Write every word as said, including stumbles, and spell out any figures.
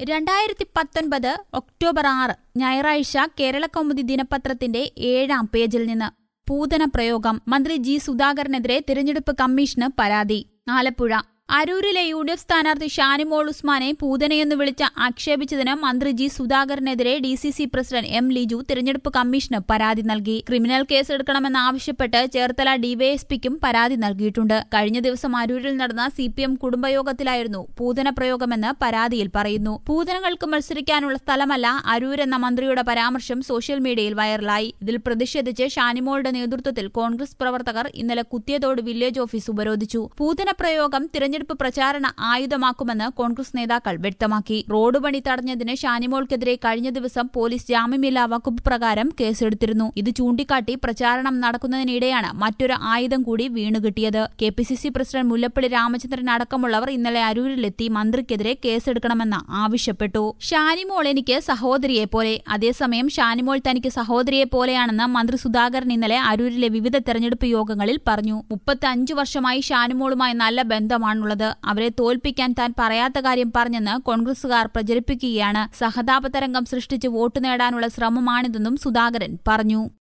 രണ്ടായിരത്തി പത്തൊൻപത് ഒക്ടോബർ ആറ് ഞായറാഴ്ച കേരളകൗമുദി ദിനപത്രത്തിന്റെ ഏഴാം പേജിൽ നിന്ന് പൂതന പ്രയോഗം. മന്ത്രി ജി സുധാകരനെതിരെ തിരഞ്ഞെടുപ്പ് കമ്മീഷന് പരാതി. ആലപ്പുഴ. അരൂരിലെ യു ഡി എഫ് സ്ഥാനാർത്ഥി ഷാനിമോൾ ഉസ്മാനെ പൂതനയെന്ന് വിളിച്ച് ആക്ഷേപിച്ചതിന് മന്ത്രി ജി സുധാകരനെതിരെ D C C president M Liju തിരഞ്ഞെടുപ്പ് കമ്മീഷന് പരാതി നൽകി. ക്രിമിനൽ കേസെടുക്കണമെന്നാവശ്യപ്പെട്ട് ചേർത്തല ഡിവൈഎസ്പിക്കും പരാതി നൽകിയിട്ടുണ്ട്. കഴിഞ്ഞ ദിവസം അരൂരിൽ നടന്ന സി പി എം കുടുംബയോഗത്തിലായിരുന്നു പൂതന പ്രയോഗമെന്ന് പരാതിയിൽ പറയുന്നു. പൂതനകൾക്ക് മത്സരിക്കാനുള്ള സ്ഥലമല്ല അരൂരെന്ന മന്ത്രിയുടെ പരാമർശം സോഷ്യൽ മീഡിയയിൽ വൈറലായി. ഇതിൽ പ്രതിഷേധിച്ച് ഷാനിമോളുടെ നേതൃത്വത്തിൽ കോൺഗ്രസ് പ്രവർത്തകർ ഇന്നലെ കുത്തിയതോട് വില്ലേജ് ഓഫീസ് ഉപരോധിച്ചു. പൂതന പ്രയോഗം തിരഞ്ഞെടുപ്പ് പ്രചാരണ ആയുധമാക്കുമെന്ന് കോൺഗ്രസ് നേതാക്കൾ വ്യക്തമാക്കി. റോഡ് പണി തടഞ്ഞതിന് ഷാനിമോൾക്കെതിരെ കഴിഞ്ഞ ദിവസം പോലീസ് ജാമ്യമില്ലാ വകുപ്പ് പ്രകാരം കേസെടുത്തിരുന്നു. ഇത് ചൂണ്ടിക്കാട്ടി പ്രചാരണം നടക്കുന്നതിനിടെയാണ് മറ്റൊരു ആയുധം കൂടി വീണുകിട്ടിയത്. K P C C president Mullappally Ramachandran അടക്കമുള്ളവർ ഇന്നലെ അരൂരിലെത്തി മന്ത്രിക്കെതിരെ കേസെടുക്കണമെന്ന് ആവശ്യപ്പെട്ടു. ഷാനിമോൾ എനിക്ക് സഹോദരിയെ പോലെ, അതേസമയം ഷാനിമോൾ തനിക്ക് സഹോദരിയെ പോലെയാണെന്ന് മന്ത്രി സുധാകരൻ ഇന്നലെ അരൂരിലെ വിവിധ തെരഞ്ഞെടുപ്പ് യോഗങ്ങളിൽ പറഞ്ഞു. മുപ്പത്തി അഞ്ചു വർഷമായി ഷാനിമോളുമായി നല്ല ബന്ധമാണുള്ളത്. അവരെ തോൽപ്പിക്കാൻ താൻ പറയാത്ത കാര്യം പറഞ്ഞെന്ന് കോൺഗ്രസുകാർ പ്രചരിപ്പിക്കുകയാണ്. സഹതാപ തരംഗം സൃഷ്ടിച്ച് വോട്ട് നേടാനുള്ള ശ്രമമാണിതെന്നും സുധാകരൻ പറഞ്ഞു.